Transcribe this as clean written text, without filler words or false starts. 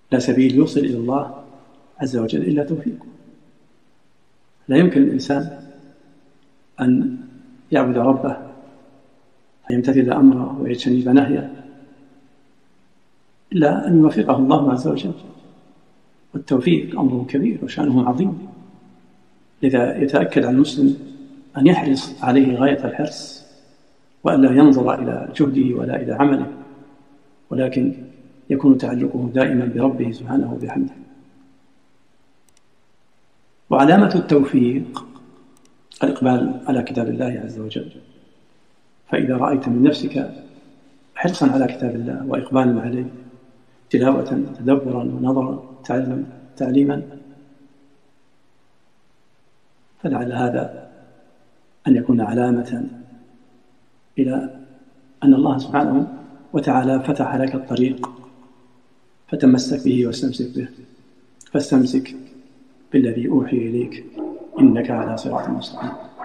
لا سبيل يوصل إلى الله عز وجل إلا توفيقه. لا يمكن الإنسان أن يعبد ربه فيمتثل أمره ويجتنب نهيه إلا أن يوفقه الله عز وجل، والتوفيق أمره كبير وشأنه عظيم. لذا يتأكد على المسلم أن يحرص عليه غاية الحرص، وألا ينظر إلى جهده ولا إلى عمله، ولكن يكون تعلقه دائما بربه سبحانه وبحمده. وعلامة التوفيق الإقبال على كتاب الله عز وجل. فإذا رأيت من نفسك حرصا على كتاب الله وإقبالا عليه تلاوة تدبرا ونظرا تعليما، فلعل هذا أن يكون علامة إلى أن الله سبحانه وتعالى فتح لك الطريق فتمسك به واستمسك به. فاستمسك بالذي أوحي إليك إنك على صراط مستقيم.